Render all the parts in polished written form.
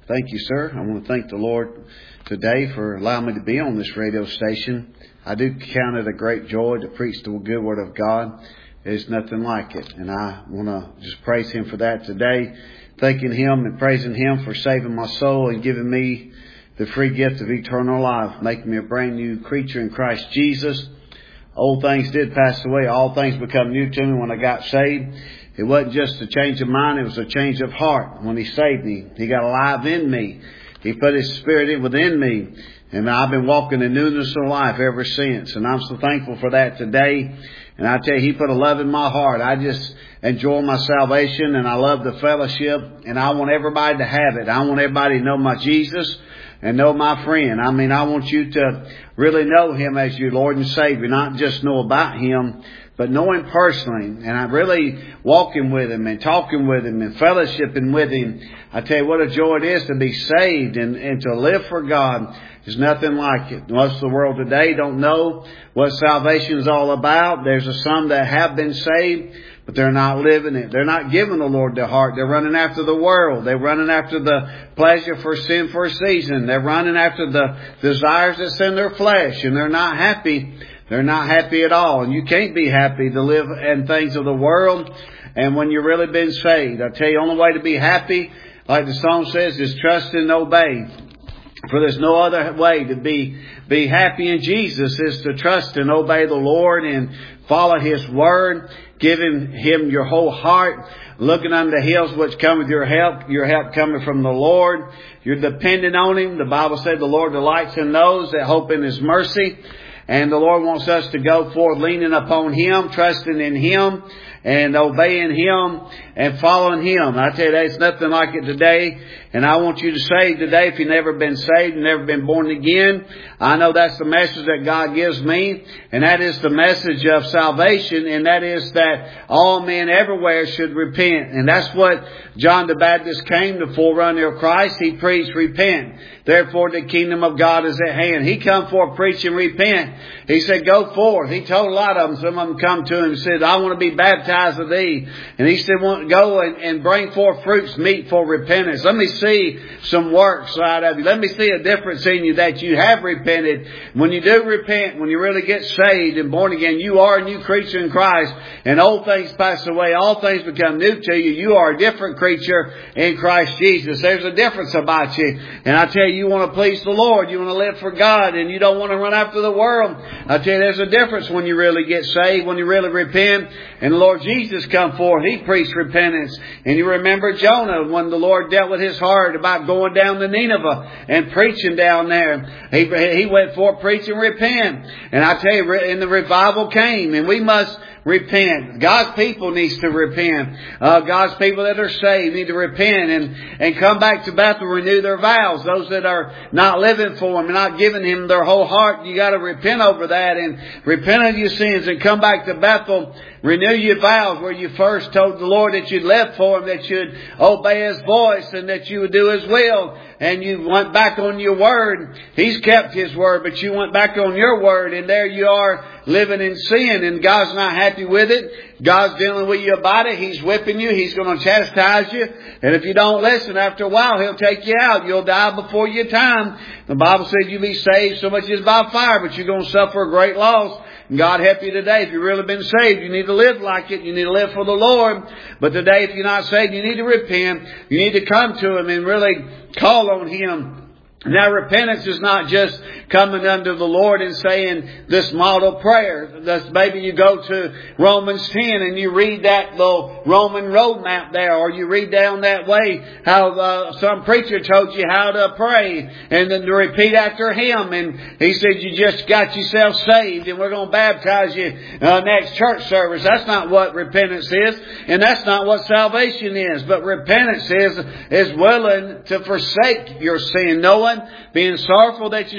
Thank you, sir. I want to thank the Lord today for allowing me to be on this radio station. I do count it a great joy to preach the good Word of God. There's nothing like it. And I want to just praise Him for that today. Thanking Him and praising Him for saving my soul and giving me the free gift of eternal life, making me a brand new creature in Christ Jesus. Old things did pass away. All things become new to me when I got saved. It wasn't just a change of mind. It was a change of heart. When He saved me, He got alive in me. He put His Spirit within me. And I've been walking in newness of life ever since. And I'm so thankful for that today. And I tell you, He put a love in my heart. I just enjoy my salvation and I love the fellowship. And I want everybody to have it. I want everybody to know my Jesus and know my friend. I mean, I want you to really know Him as your Lord and Savior. Not just know about Him, but know Him personally. And I'm really walking with Him and talking with Him and fellowshipping with Him. I tell you what a joy it is to be saved and to live for God. There's nothing like it. Most of the world today don't know what salvation is all about. There's some that have been saved, but they're not living it. They're not giving the Lord their heart. They're running after the world. They're running after the pleasure for sin for a season. They're running after the desires that's in their flesh, and they're not happy. They're not happy at all. And you can't be happy to live in things of the world. And when you've really been saved, I tell you, the only way to be happy, like the song says, is trust and obey. For there's no other way to be happy in Jesus is to trust and obey the Lord and follow His Word, giving Him your whole heart, looking unto the hills which come with your help coming from the Lord. You're dependent on Him. The Bible said the Lord delights in those that hope in His mercy. And the Lord wants us to go forth leaning upon Him, trusting in Him, and obeying Him and following Him. I tell you, there's nothing like it today. And I want you to say today, if you've never been saved and never been born again, I know that's the message that God gives me. And that is the message of salvation. And that is that all men everywhere should repent. And that's what John the Baptist came, the forerunner of Christ. He preached, repent. Therefore the kingdom of God is at hand. He come forth preaching, repent. He said, go forth. He told a lot of them. Some of them come to him and said, I want to be baptized of thee. And he said, go and bring forth fruits meet for repentance. Let me see some works out of you. Let me see a difference in you that you have repented. When you do repent, when you really get saved and born again, you are a new creature in Christ. And old things pass away. All things become new to you. You are a different creature in Christ Jesus. There's a difference about you. And I tell you, you want to please the Lord. You want to live for God. And you don't want to run after the world. I tell you, there's a difference when you really get saved, when you really repent. And the Lord Jesus come forth. He preached repentance. And you remember Jonah when the Lord dealt with his heart about going down to Nineveh and preaching down there. He went forth preaching repent. And I tell you, and the revival came. And we must repent. God's people needs to repent. God's people that are saved need to repent and come back to Bethel, renew their vows. Those that are not living for Him and not giving Him their whole heart, you got to repent over that and repent of your sins and come back to Bethel. Renew your vows where you first told the Lord that you'd live for Him, that you'd obey His voice and that you would do His will. And you went back on your word. He's kept His word, but you went back on your word. And there you are living in sin. And God's not happy with it. God's dealing with you about it. He's whipping you. He's going to chastise you. And if you don't listen, after a while, He'll take you out. You'll die before your time. The Bible says you'll be saved so much as by fire, but you're going to suffer a great loss. And God help you today. If you've really been saved, you need to live like it. You need to live for the Lord. But today, if you're not saved, you need to repent. You need to come to Him and really call on Him. Now, repentance is not just coming unto the Lord and saying this model prayer. Maybe you go to Romans 10 and you read that little Roman roadmap there, or you read down that way how some preacher told you how to pray and then to repeat after him. And he said, you just got yourself saved and we're going to baptize you next church service. That's not what repentance is, and that's not what salvation is. But repentance is willing to forsake your sin, knowing, being sorrowful that you sin against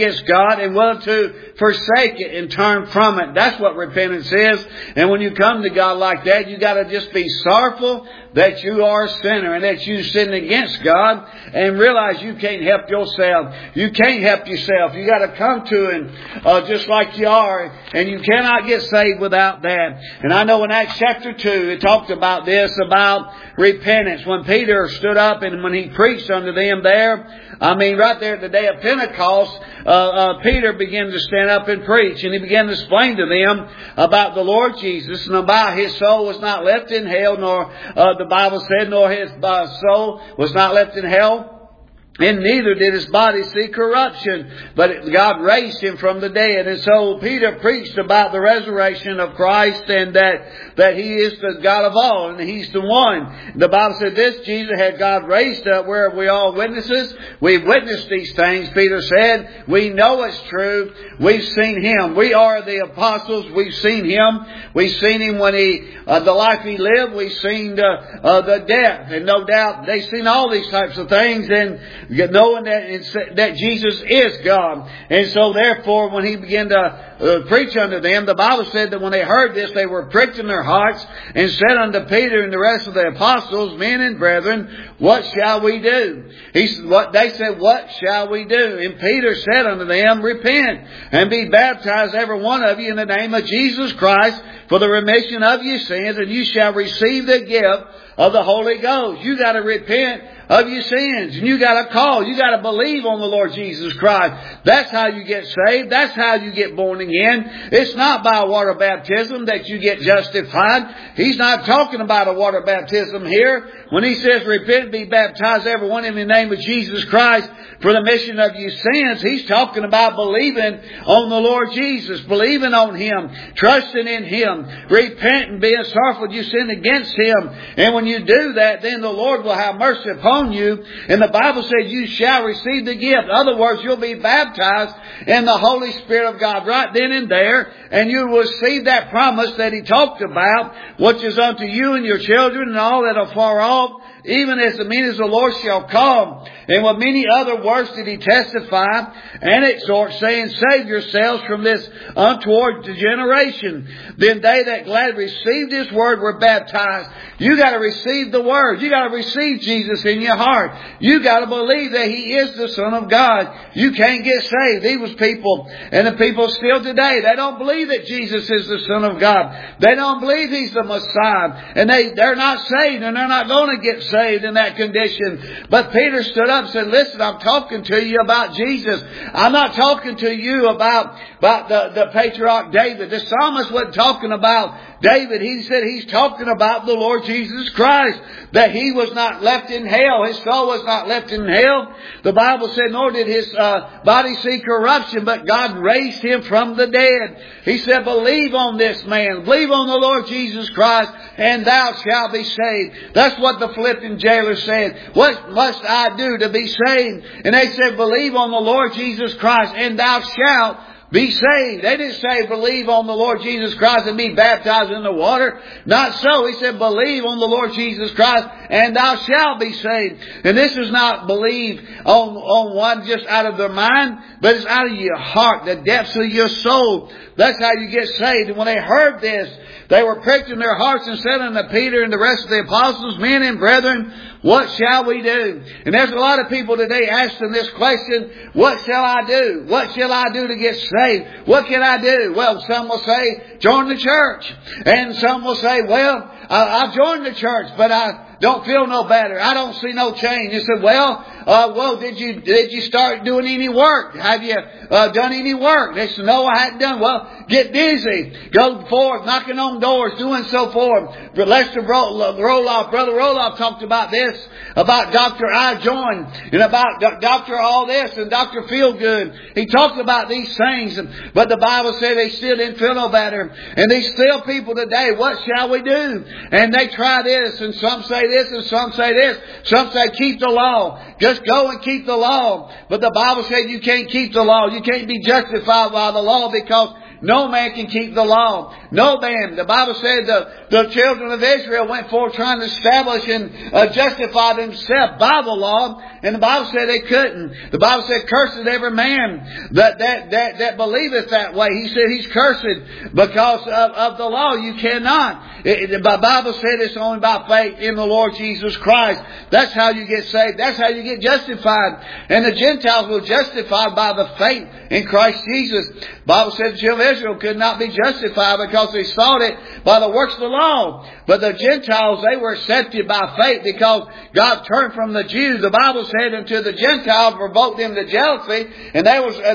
against God and willing to forsake it and turn from it. That's what repentance is. And when you come to God like that, you got to just be sorrowful that you are a sinner and that you sinned against God, and realize you can't help yourself. You can't help yourself. You got to come to Him just like you are, and you cannot get saved without that. And I know in Acts chapter 2, it talked about this, about repentance. When Peter stood up and when he preached unto them there, right there at the day of Pentecost, Peter began to stand up and preach, and he began to explain to them about the Lord Jesus and about His soul was not left in hell, nor the Bible said, nor His soul was not left in hell. And neither did His body see corruption, but God raised Him from the dead. And so Peter preached about the resurrection of Christ, and that He is the God of all, and He's the one. The Bible said this, Jesus had God raised up, where we all witnesses. We've witnessed these things, Peter said. We know it's true. We've seen Him. We are the apostles. We've seen Him. We've seen Him when the life He lived. We've seen the death. And no doubt they've seen all these types of things, and knowing that Jesus is God. And so therefore, when He began to preach unto them, the Bible said that when they heard this, they were pricked in their hearts, and said unto Peter and the rest of the apostles, Men and brethren, what shall we do? They said, what shall we do? And Peter said unto them, Repent, and be baptized every one of you in the name of Jesus Christ for the remission of your sins, and you shall receive the gift of the Holy Ghost. You got to repent of your sins, and you got to call. You got to believe on the Lord Jesus Christ. That's how you get saved. That's how you get born again. It's not by water baptism that you get justified. He's not talking about a water baptism here. When He says repent, be baptized every one in the name of Jesus Christ for the remission of your sins, He's talking about believing on the Lord Jesus, believing on Him, trusting in Him, repenting, being sorrowful you sin against Him. And when you do that, then the Lord will have mercy upon you. And the Bible says you shall receive the gift. In other words, you'll be baptized in the Holy Spirit of God right then and there. And you will receive that promise that He talked about, which is unto you and your children and all that are far off, even as many as the Lord shall come. And with many other words did He testify and exhort, saying, Save yourselves from this untoward generation. Then they that gladly received His word were baptized. You got to receive the word. You got to receive Jesus in your heart. You got to believe that He is the Son of God. You can't get saved. These was people, and the people still today, they don't believe that Jesus is the Son of God. They don't believe He's the Messiah. And they're not saved, and they're not going to get saved in that condition. But Peter stood up and said, Listen, I'm talking to you about Jesus. I'm not talking to you about the patriarch David. The psalmist wasn't talking about David. He said he's talking about the Lord Jesus Christ, that He was not left in hell. His soul was not left in hell. The Bible said, nor did His body see corruption, but God raised Him from the dead. He said, believe on this man. Believe on the Lord Jesus Christ, and thou shalt be saved. That's what the Philippian jailer said. What must I do to be saved? And they said, believe on the Lord Jesus Christ, and thou shalt be saved. They didn't say believe on the Lord Jesus Christ and be baptized in the water. Not so. He said believe on the Lord Jesus Christ and thou shalt be saved. And this is not believe on one just out of their mind, but it's out of your heart, the depths of your soul. That's how you get saved. And when they heard this, they were pricked in their hearts and said unto Peter and the rest of the apostles, Men and brethren, what shall we do? And there's a lot of people today asking this question, what shall I do? What shall I do to get saved? What can I do? Well, some will say, join the church. And some will say, well, I've joined the church, but I don't feel no better. I don't see no change. You said, well, did you start doing any work? Have you done any work? They said, no, I hadn't done. Well, get busy. Go forth, knocking on doors, doing so forth. Lester Roloff, Brother Roloff talked about this, about Dr. I Join, and about Dr. All This, and Dr. Feelgood. He talked about these things, but the Bible said they still didn't feel no better. And these still people today, what shall we do? And they try this, and some say this, and some say this. Some say keep the law. Just go and keep the law. But the Bible said you can't keep the law. You can't be justified by the law because no man can keep the law. No man. The Bible said the children of Israel went forth trying to establish and justify themselves by the law. And the Bible said they couldn't. The Bible said, cursed is every man that believeth that way. He said he's cursed because of the law. You cannot. The Bible said it's only by faith in the Lord Jesus Christ. That's how you get saved. That's how you get justified. And the Gentiles were justified by the faith in Christ Jesus. The Bible said the children of Israel could not be justified because they sought it by the works of the law. But the Gentiles, they were accepted by faith because God turned from the Jews. The Bible said unto the Gentiles provoked them to jealousy, and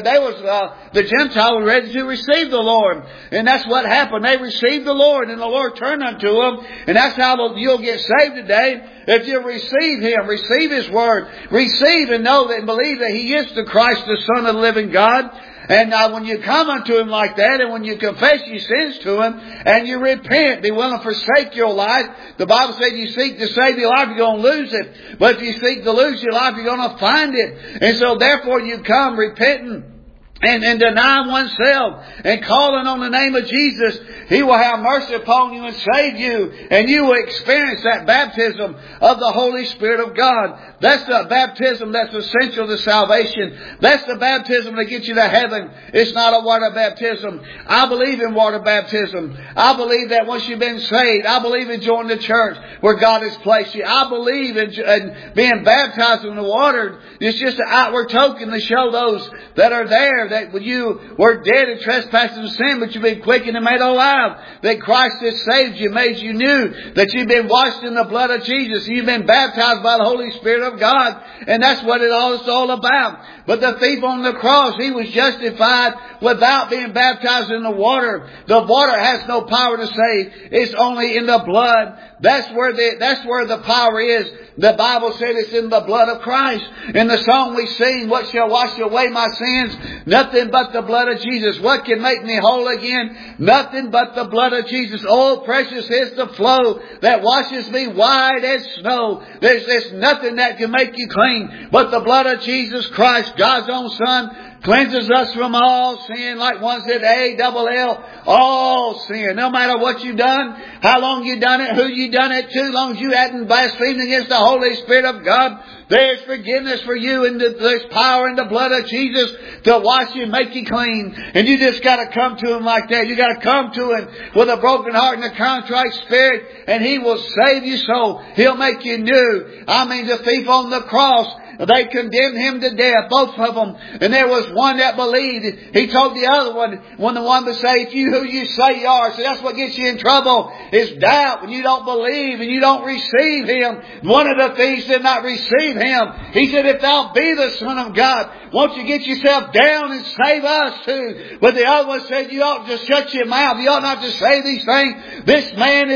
the Gentiles were ready to receive the Lord. And that's what happened. They received the Lord, and the Lord turned unto them. And that's how you'll get saved today. If you receive Him, receive His Word, receive and know that and believe that He is the Christ, the Son of the living God. And when you come unto Him like that, and when you confess your sins to Him, and you repent, be willing to forsake your life. The Bible said you seek to save your life, you're going to lose it. But if you seek to lose your life, you're going to find it. And so therefore you come repenting and denying oneself and calling on the name of Jesus. He will have mercy upon you and save you. And you will experience that baptism of the Holy Spirit of God. That's the baptism that's essential to salvation. That's the baptism that gets you to heaven. It's not a water baptism. I believe in water baptism. I believe that once you've been saved, I believe in joining the church where God has placed you. I believe in being baptized in the water. It's just an outward token to show those that are there that when you were dead in trespasses and sin, but you've been quickened and made alive. That Christ has saved you, made you new. That you've been washed in the blood of Jesus. You've been baptized by the Holy Spirit of God. And that's what it's all about. But the thief on the cross, he was justified without being baptized in the water. The water has no power to save. It's only in the blood. That's where the power is. The Bible said it's in the blood of Christ. In the song we sing, what shall wash away my sins? Nothing but the blood of Jesus. What can make me whole again? Nothing but the blood of Jesus. Oh, precious is the flow that washes me white as snow. There's nothing that can make you clean but the blood of Jesus Christ, God's own Son. Cleanses us from all sin, like one said, A-double-L, all sin. No matter what you've done, how long you've done it, who you've done it to, as long as you hadn't blasphemed against the Holy Spirit of God, there's forgiveness for you, and there's power in the blood of Jesus to wash you and make you clean. And you just got to come to Him like that. You got to come to Him with a broken heart and a contrite spirit, and He will save you so. He'll make you new. I mean, the thief on the cross, they condemned him to death, both of them. And there was one that believed. He told the other one, when the one would say, if you who you say you are. So that's what gets you in trouble, is doubt. When you don't believe and you don't receive Him. One of the thieves did not receive Him. He said, if thou be the Son of God, won't you get yourself down and save us too? But the other one said, you ought to shut your mouth. You ought not to say these things. This man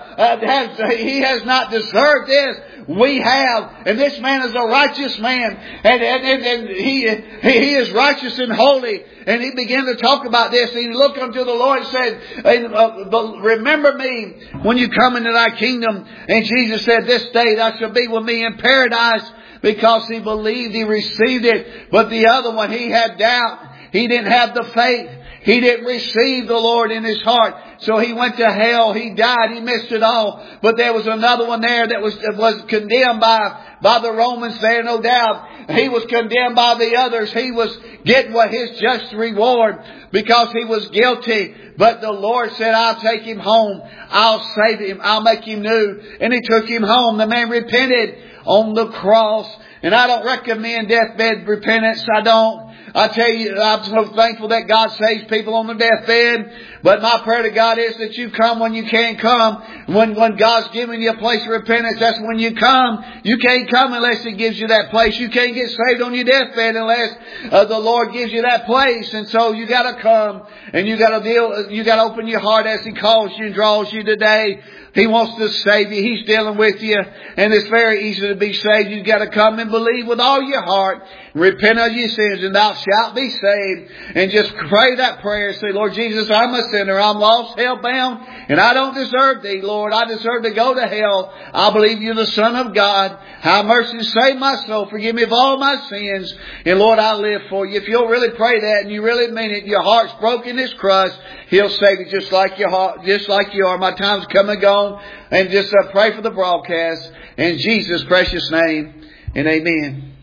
he has not deserved this. We have. And this man is a righteous man. And he is righteous and holy. And he began to talk about this. And he looked unto the Lord and said, remember me when you come into thy kingdom. And Jesus said, this day thou shalt be with me in paradise. Because he believed, he received it. But the other one, he had doubt. He didn't have the faith. He didn't receive the Lord in his heart. So he went to hell. He died. He missed it all. But there was another one there that was condemned by the Romans there, no doubt. He was condemned by the others. He was getting what his just reward because he was guilty. But the Lord said, I'll take him home. I'll save him. I'll make him new. And He took him home. The man repented on the cross. And I don't recommend deathbed repentance. I don't. I tell you, I'm so thankful that God saves people on the deathbed. But my prayer to God is that you come when you can come. When God's giving you a place of repentance, that's when you come. You can't come unless He gives you that place. You can't get saved on your deathbed unless the Lord gives you that place. And so you got to come, and you got to open your heart as He calls you and draws you today. He wants to save you. He's dealing with you. And it's very easy to be saved. You've got to come and believe with all your heart. Repent of your sins and thou shalt be saved. And just pray that prayer. Say, Lord Jesus, I'm a sinner. I'm lost, hell-bound. And I don't deserve Thee, Lord. I deserve to go to hell. I believe You're the Son of God. Have mercy and save my soul. Forgive me of all my sins. And Lord, I live for You. If you'll really pray that and you really mean it, your heart's broken, it's crushed, He'll save you just like you are. My time's come and gone. And just pray for the broadcast in Jesus' precious name, and amen.